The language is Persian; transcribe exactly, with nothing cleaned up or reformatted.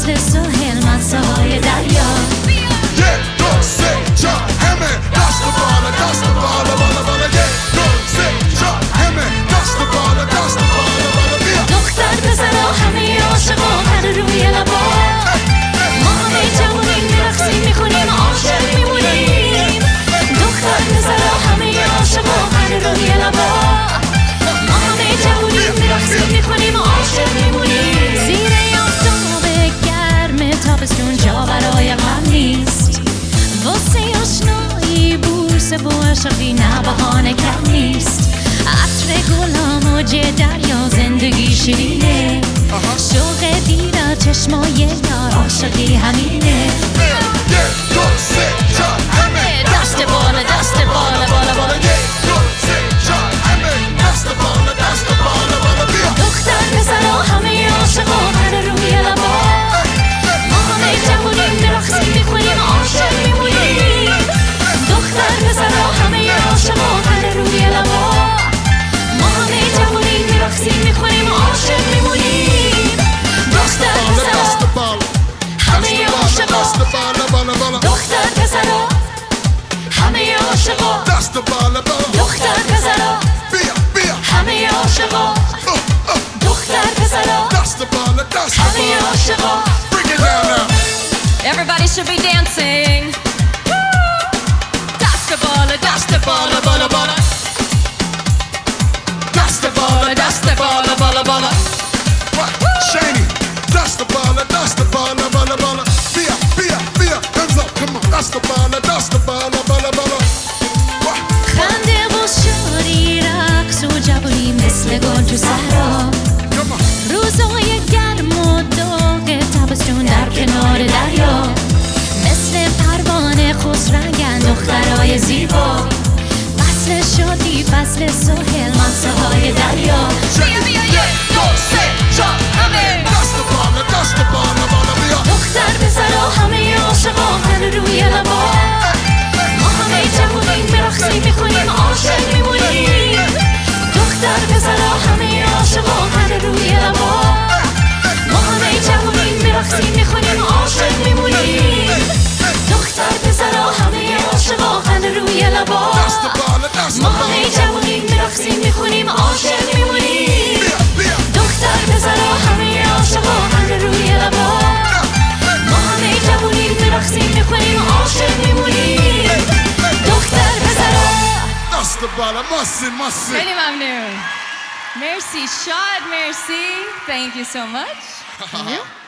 فصل ساحل مزه های دریا یک دو سه چهار همه دست بالا دست بالا بالا بالا یک دو سه چهار همه دست بالا دست بالا بالا بیا دختر پسرا همه عاشقا پر روی لبا ما همه جوونیم میرقصیم میخونیم عاشق میمونیم دختر پسرا همه عاشقا پر روی لبا ما همه جوونیم میرقصیم میخونیم عاشق میمونیم زیر آفتاب گرم تابستون جا برای غم نیست واسه آشنایی بورس و عشقی نه بهانه کم نیست عطر گل ها موج دریا زندگی شیرینه شوق دیدار چشمای یار عاشقی همینه یک دو سه چهار همه دست بالا دست بالا بالا بالا یک دو سه چهار همه دست بالا دست بالا بالا بیا دختر پسرا همه عاشقا پر روی لبا ما همه جوونیم میرقصیم میخونیم عاشق میمونیم دختر پسرا همه عاشقا پر روی لبا ما همه جوونیم میرقصیم میخونیم عاشق میمونیم دختر پسرا دست بالا همه عاشقا دست بالا بالا بالا دختر پسرا همه عاشقا دست بالا بالا دختر پسرا بیا بیا همه عاشقا دختر پسرا دست بالا دست همه بالا عاشقا Bring it down now Everybody should be dancing. Dust the ball, dust the ball, ball, ball. Dust the ball, dust the ball, ball, ball. What? Shani dust the ball dust the ball بالا بالا بیا بیا بیا hands up come on dust the ball dust the ball بالا بالا خنده و شادی رقص و جوونی مثل گل تو صحرا Come on روزای گرم و داغ تابستون در کنار دریا مثل پروانه خسرنگن دخترای زیبا فصل شادی فصل ساحل مزه های دریا بیا بیا یک دو سه چهار همه dust the ball dust the ball بالا بیا دختر پسرا همه عاشقا پر روی لبا ما همه جوونیم میرقصیم میخونیم عاشق میمونیم دختر پسرا همه عاشقا پر روی لبا ما همه جوونیم میرقصیم میخونیم عاشق میمونیم دختر پسرا همه عاشقا پر روی لبا dust the ball dust the ما ball همه جوونیم میرقصیم میخونیم عاشق میمونیم بیا بیا دختر پسرا همه عاشقا پر روی لبا ما همه جوونیم میرقصیم میخونیم عاشق میمونیم دختر پسرا dust the ball ماسی ماسی خیلی ممنون. مرسی شاد مرسی. Thank you so much.